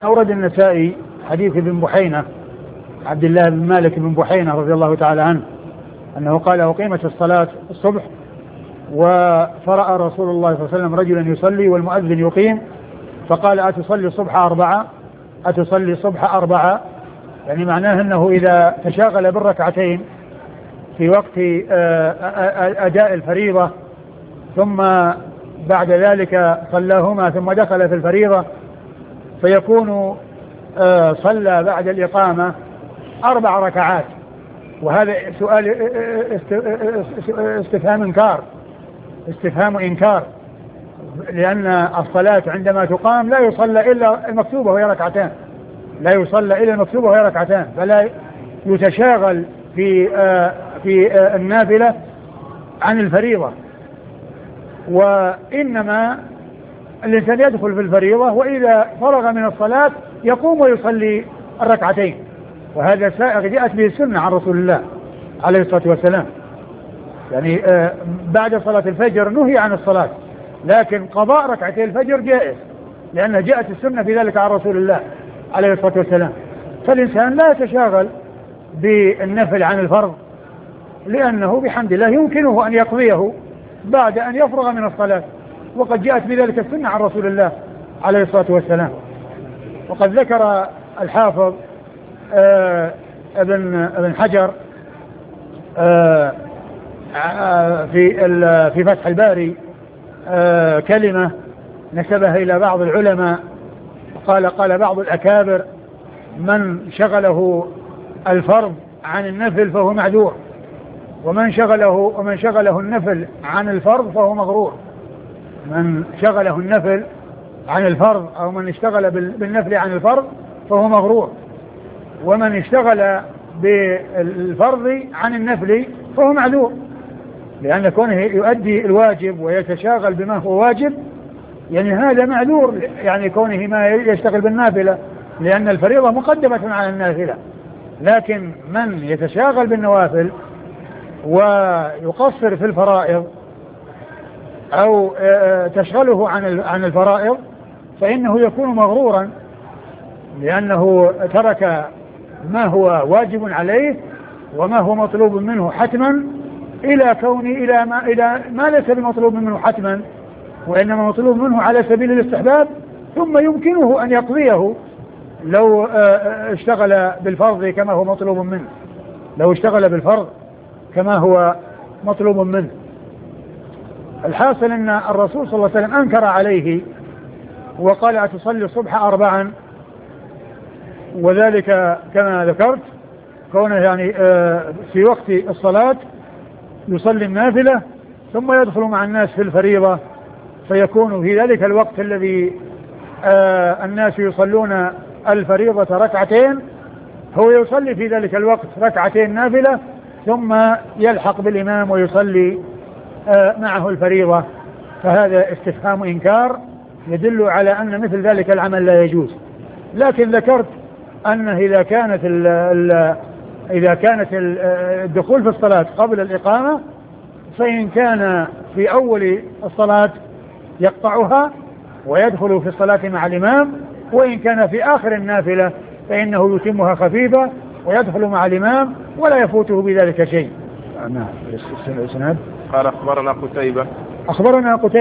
أورد النسائي حديث ابن بحينة عبد الله بن مالك بن بحينة رضي الله تعالى عنه أنه قال: أقيمت الصلاة الصبح وفرأى رسول الله صلى الله عليه وسلم رجلا يصلي والمؤذن يقيم، فقال: أتصلي الصبح 4؟ أتصلي الصبح 4؟ يعني معناه أنه إذا تشاغل بالركعتين في وقت أداء الفريضة ثم بعد ذلك صلاهما ثم دخل في الفريضة فيكون صلى بعد الإقامة 4 ركعات. وهذا سؤال استفهام إنكار، لأن الصلاة عندما تقام لا يصلى إلا المكتوبة وهي ركعتان، لا يصلى إلا المكتوبة وهي ركعتان، فلا يتشاغل في النافلة عن الفريضة، وإنما الإنسان يدخل في الفريضة وإذا فرغ من الصلاة يقوم ويصلي الركعتين. وهذا سائغ جاءت به السنة عن رسول الله عليه الصلاة والسلام. يعني بعد صلاة الفجر نهي عن الصلاة، لكن قضاء ركعتي الفجر جائز، لأن جاءت السنة في ذلك عن رسول الله عليه الصلاة والسلام. فالإنسان لا يتشاغل بالنفل عن الفرض، لأنه بحمد الله يمكنه أن يقضيه بعد أن يفرغ من الصلاة، وقد جاءت بذلك السنة عن رسول الله عليه الصلاة والسلام. وقد ذكر الحافظ ابن حجر في فتح الباري كلمة نسبها إلى بعض العلماء، قال بعض الأكابر: من شغله الفرض عن النفل فهو معذور، ومن شغله النفل عن الفرض فهو مغرور. من شغله النفل عن الفرض أو من اشتغل بالنفل عن الفرض فهو مغرور، ومن اشتغل بالفرض عن النفل فهو معذور، لأن كونه يؤدي الواجب ويتشاغل بما هو واجب يعني هذا معذور، يعني كونه ما يشتغل بالنافلة، لأن الفريضة مقدمة على النافلة. لكن من يتشاغل بالنوافل ويقصر في الفرائض أو تشغله عن الفرائض فإنه يكون مغرورا، لأنه ترك ما هو واجب عليه وما هو مطلوب منه حتما إلى ما ليس بمطلوب منه حتما، وإنما مطلوب منه على سبيل الاستحباب، ثم يمكنه أن يقضيه لو اشتغل بالفرض كما هو مطلوب منه، لو اشتغل بالفرض كما هو مطلوب منه. الحاصل أن الرسول صلى الله عليه وسلم أنكر عليه وقال: أتصلي الصبح 4؟ وذلك كما ذكرت كونه يعني في وقت الصلاة يصلي النافلة ثم يدخل مع الناس في الفريضة، فيكون في ذلك الوقت الذي الناس يصلون الفريضة ركعتين هو يصلي في ذلك الوقت ركعتين نافلة ثم يلحق بالإمام ويصلي معه الفريضة. فهذا استفهام إنكار يدل على أن مثل ذلك العمل لا يجوز. لكن ذكرت أنه إذا كانت الدخول في الصلاة قبل الإقامة فإن كان في أول الصلاة يقطعها ويدخل في الصلاة مع الإمام، وإن كان في آخر النافلة فإنه يتمها خفيفة ويدخل مع الإمام ولا يفوته بذلك شيء. قال: أخبرنا قتيبة